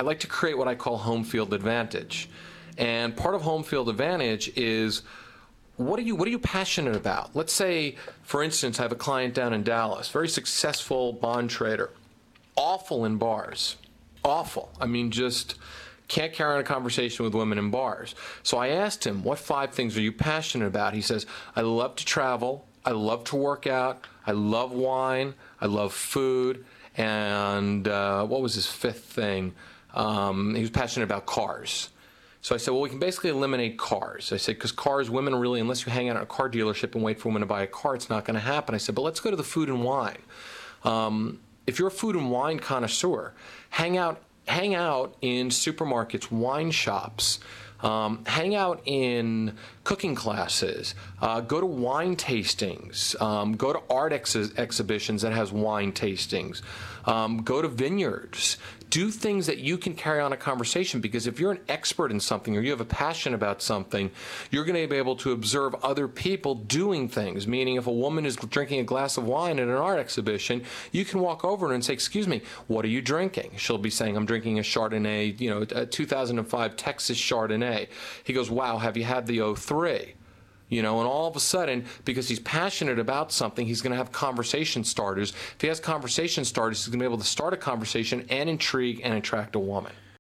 I like to create what I call home field advantage. And part of home field advantage is, what are you passionate about? Let's say, for instance, I have a client down in Dallas, very successful bond trader, awful in bars, awful. I mean, just can't carry on a conversation with women in bars. So I asked him, what 5 things are you passionate about? He says, I love to travel, I love to work out, I love wine, I love food, and what was his 5th thing? He was passionate about cars. So I said, well, we can basically eliminate cars. I said, because cars, women really, unless you hang out at a car dealership and wait for women to buy a car, it's not going to happen. I said, but let's go to the food and wine. If you're a food and wine connoisseur, hang out in supermarkets, wine shops, hang out in cooking classes, go to wine tastings, go to art exhibitions that has wine tastings, go to vineyards. Do things that you can carry on a conversation, because if you're an expert in something or you have a passion about something, you're going to be able to observe other people doing things. Meaning, if a woman is drinking a glass of wine at an art exhibition, you can walk over her and say, excuse me, what are you drinking? She'll be saying, I'm drinking a Chardonnay, a 2005 Texas Chardonnay. He goes, wow, have you had the 03? And all of a sudden, because he's passionate about something, he's going to have conversation starters. If he has conversation starters, he's going to be able to start a conversation and intrigue and attract a woman.